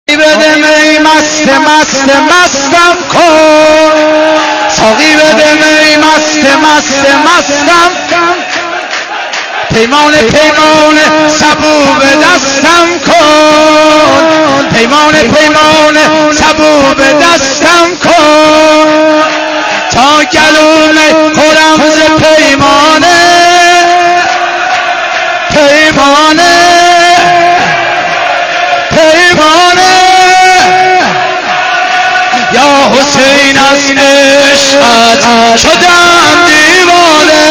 بده می مستم کن، ساقی بده می مستم پیمان سبو به دستم کن، پیمان سبو به دستم کن، تا گلوم خورم ز پیمانه یا حسین از عشقت شدم دیوانه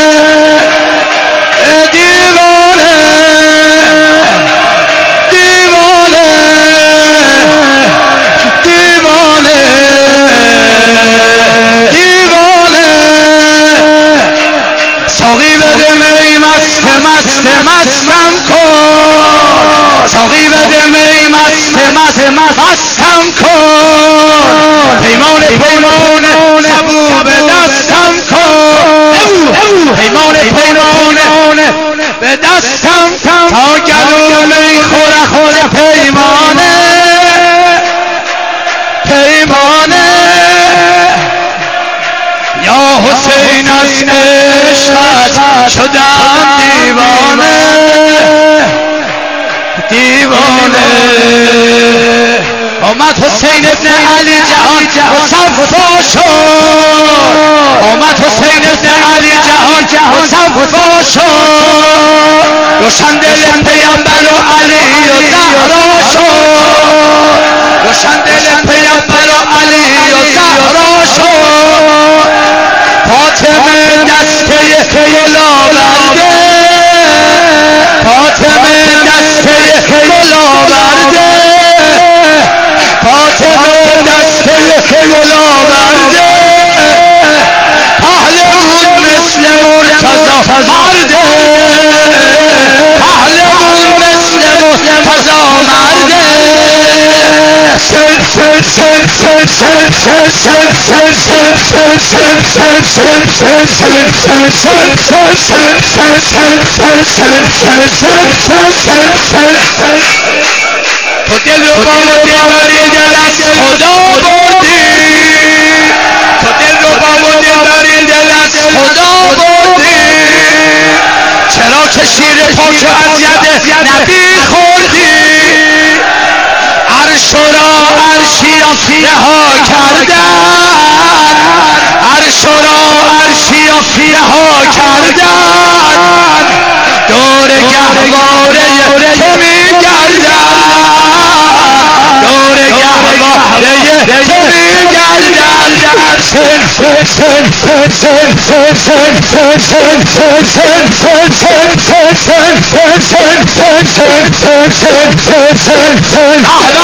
ساقی بده می مستم کن، ساقی بده می مستم کن، پیمان سبو به دستم کن، پیمان به دستم تا گلوم خور پیمانه یا حسین از عشقت شدم دیوانه آمد حسین ابن علی جهان مصفا شد، آمد حسین ابن علی جهان مصفا شد، روشن دل پیامبر و علی و زهرا شد، روشن دل پیامبر و علی و زهرا شد، فاطمه دسته گل آورده، فاطمه دسته گل آورده، فاطمه دسته گل آورده، پهلوان مثل مرتضی مرده، پهلوان مثل مرتضی مرده، تو دل رو با دلبری دل از خدا بردی، تو دل رو با دلبری دل از خدا بردی، چرا که شیر پاک از ید نبی خوردی، عرش را عرشی رها کردن، عرش را عرشی رها کردن، دور گهواره تو میگردن، دور گهواره تو میگردن، احلا